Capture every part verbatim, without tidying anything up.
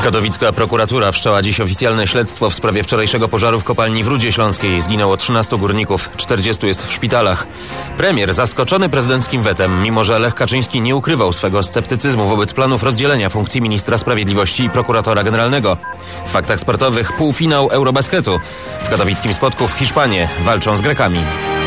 Katowicka prokuratura wszczęła dziś oficjalne śledztwo w sprawie wczorajszego pożaru w kopalni w Rudzie Śląskiej. Zginęło trzynastu górników, czterdziestu jest w szpitalach. Premier zaskoczony prezydenckim wetem, mimo że Lech Kaczyński nie ukrywał swego sceptycyzmu wobec planów rozdzielenia funkcji ministra sprawiedliwości i prokuratora generalnego. W faktach sportowych półfinał Eurobasketu. W katowickim Spodku w Hiszpanie walczą z Grekami.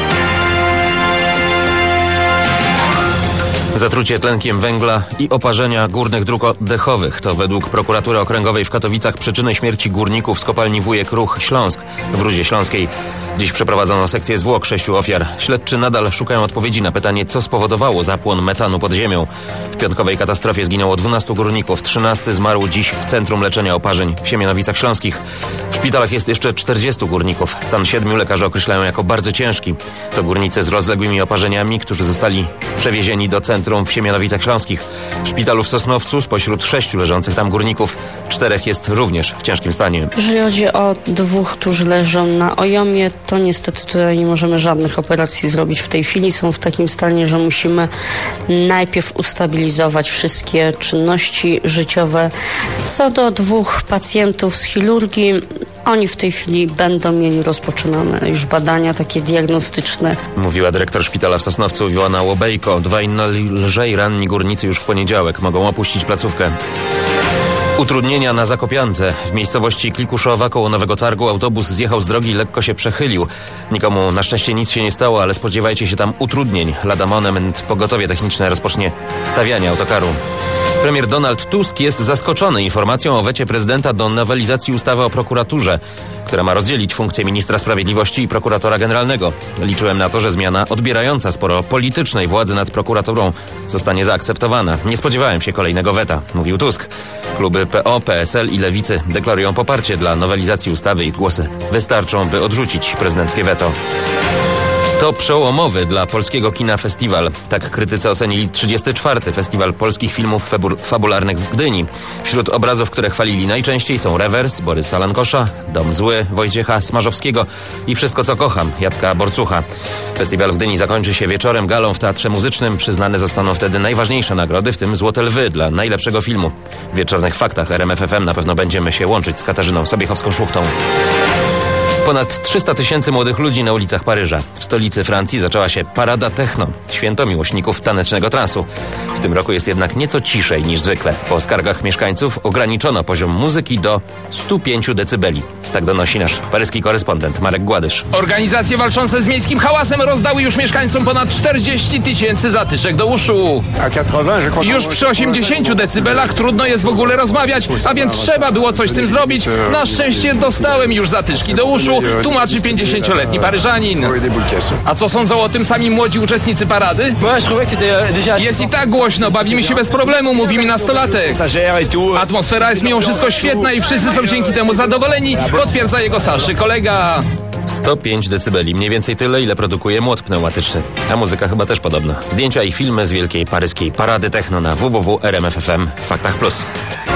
Zatrucie tlenkiem węgla i oparzenia górnych dróg oddechowych to według prokuratury okręgowej w Katowicach przyczyny śmierci górników z kopalni Wujek Ruch Śląsk w Rudzie Śląskiej. Dziś przeprowadzono sekcję zwłok sześciu ofiar. Śledczy nadal szukają odpowiedzi na pytanie, co spowodowało zapłon metanu pod ziemią. W piątkowej katastrofie zginęło dwunastu górników. trzynasty zmarł dziś w Centrum Leczenia Oparzeń w Siemianowicach Śląskich. W szpitalach jest jeszcze czterdziestu górników. Stan siedmiu lekarze określają jako bardzo ciężki. To górnicy z rozległymi oparzeniami, którzy zostali przewiezieni do centrum w Siemianowicach Śląskich. W szpitalu w Sosnowcu spośród sześciu leżących tam górników czterech jest również w ciężkim stanie. Jeżeli chodzi o dwóch, którzy leżą na ojomie, to niestety tutaj nie możemy żadnych operacji zrobić w tej chwili. Są w takim stanie, że musimy najpierw ustabilizować wszystkie czynności życiowe. Co do dwóch pacjentów z chirurgii, oni w tej chwili będą mieli rozpoczynane już badania takie diagnostyczne. Mówiła dyrektor szpitala w Sosnowcu Iwona Łobejko. Dwaj lżej ranni górnicy już w poniedziałek mogą opuścić placówkę. Utrudnienia na Zakopiance. W miejscowości Klikuszowa koło Nowego Targu autobus zjechał z drogi i lekko się przechylił. Nikomu na szczęście nic się nie stało, ale spodziewajcie się tam utrudnień. Lada moment pogotowie techniczne rozpocznie stawianie autokaru. Premier Donald Tusk jest zaskoczony informacją o wecie prezydenta do nowelizacji ustawy o prokuraturze, która ma rozdzielić funkcję ministra sprawiedliwości i prokuratora generalnego. Liczyłem na to, że zmiana odbierająca sporo politycznej władzy nad prokuraturą zostanie zaakceptowana. Nie spodziewałem się kolejnego weta, mówił Tusk. Kluby P O, P S L i Lewicy deklarują poparcie dla nowelizacji ustawy. Ich głosy wystarczą, by odrzucić prezydenckie weto. To przełomowy dla polskiego kina festiwal. Tak krytycy ocenili trzydziesty czwarty Festiwal Polskich Filmów Fabularnych w Gdyni. Wśród obrazów, które chwalili najczęściej są Rewers Borysa Lankosza, Dom Zły Wojciecha Smarzowskiego i Wszystko co kocham Jacka Borcucha. Festiwal w Gdyni zakończy się wieczorem galą w Teatrze Muzycznym. Przyznane zostaną wtedy najważniejsze nagrody, w tym Złote Lwy dla najlepszego filmu. W wieczornych faktach R M F F M na pewno będziemy się łączyć z Katarzyną Sobiechowską-Szuchtą. Ponad trzysta tysięcy młodych ludzi na ulicach Paryża. W stolicy Francji zaczęła się Parada Techno, święto miłośników tanecznego transu. W tym roku jest jednak nieco ciszej niż zwykle. Po skargach mieszkańców ograniczono poziom muzyki do stu pięciu decybeli. Tak donosi nasz paryski korespondent Marek Gładysz. Organizacje walczące z miejskim hałasem rozdały już mieszkańcom ponad czterdzieści tysięcy zatyczek do uszu. Już przy osiemdziesięciu decybelach trudno jest w ogóle rozmawiać, a więc trzeba było coś z tym zrobić. Na szczęście dostałem już zatyczki do uszu, tłumaczy pięćdziesięcioletni Paryżanin. A co sądzą o tym sami młodzi uczestnicy parady? Jest i tak głośno, bawimy się bez problemu, mówi mi nastolatek. Atmosfera jest mimo wszystko świetna i wszyscy są dzięki temu zadowoleni, potwierdza jego starszy kolega. sto pięć decybeli, mniej więcej tyle, ile produkuje młot pneumatyczny. A muzyka chyba też podobna. Zdjęcia i filmy z wielkiej paryskiej Parady Techno na w w w kropka r m f f m w Faktach Plus.